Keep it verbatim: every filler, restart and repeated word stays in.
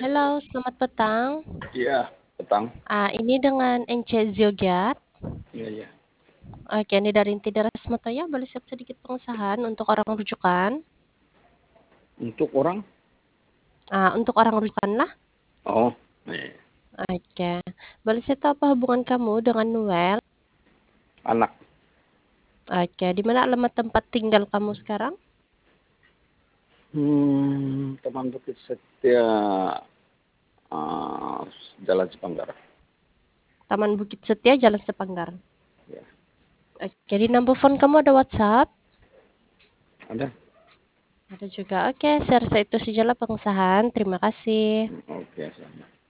Halo, selamat petang. Iya, petang. Ah, ini dengan Ence Zyogyat. Iya, iya. Oke, ini dari Inti Deras Mataya. Boleh siap sedikit pengusahaan untuk orang rujukan. Untuk orang? Ah, untuk orang rujukan lah. Oh, nih, Oke. Boleh saya tahu apa hubungan kamu dengan Noel? anak. Oke, di mana alamat tempat tinggal kamu sekarang? Hmm, teman Bukit Setia, uh, Jalan Cipanggar. Taman Bukit Setia, Jalan Sepanggar. Ya, Oke, di number phone kamu ada WhatsApp? ada. Ada juga. Oke, saya rasa itu sajalah pengusahaan. Terima kasih. Hmm, Oke, sama.